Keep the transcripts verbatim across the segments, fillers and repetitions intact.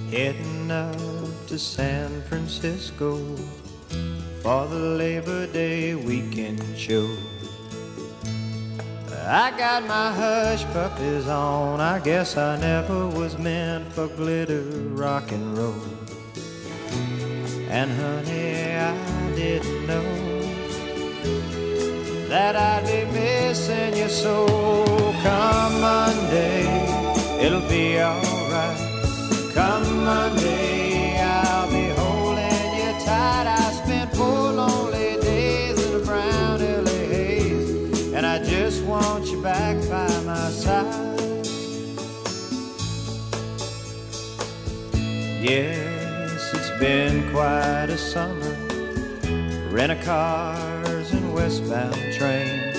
Heading up to San Francisco for the Labor Day weekend show. I got my hush puppies on. I guess I never was meant for glitter rock and roll. And honey, I didn't know that I'd be missing you so. Come Monday, it'll be alright. Come Monday, I'll be holding you tight. I spent four lonely days in a brown L A haze, and I just want you back by my side. Yes, it's been quite a summer, rent-a-cars and westbound trains,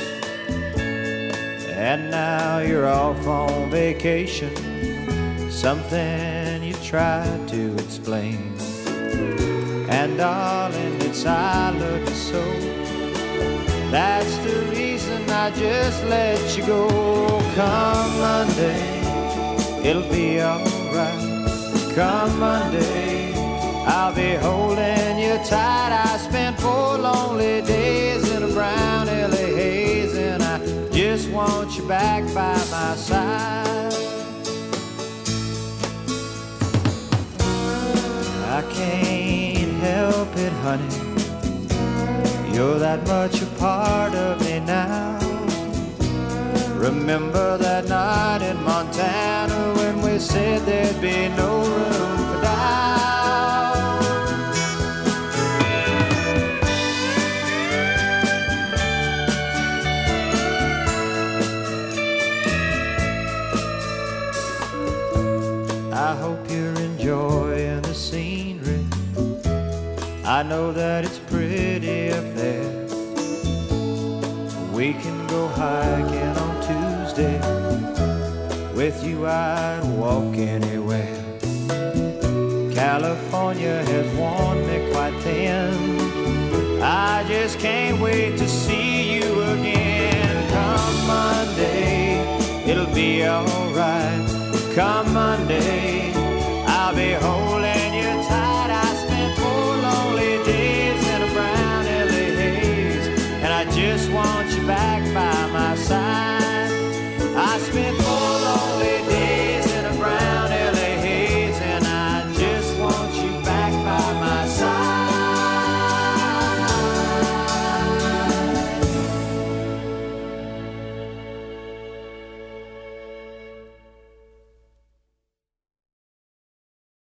and now you're off on vacation, something you tried to explain. And darling, it's I love you so, that's the reason I just let you go. Come Monday, it'll be alright. Come Monday, I'll be holding you tight. I spent four lonely days in a brown L A haze, and I just want you back by my side. I can't help it, honey, you're that much a part of me now. Remember that night in Montana when we said there'd be no room for doubt. I hope you're enjoying the scenery. I know that it's pretty up there. We can go hiking on Tuesday. With you I'd walk anywhere. California has worn me quite thin. I just can't wait to see you again. Come Monday, it'll be alright. Come Monday, I'll be holding you tight. I spent four lonely days in a brown L A haze, and I just want you back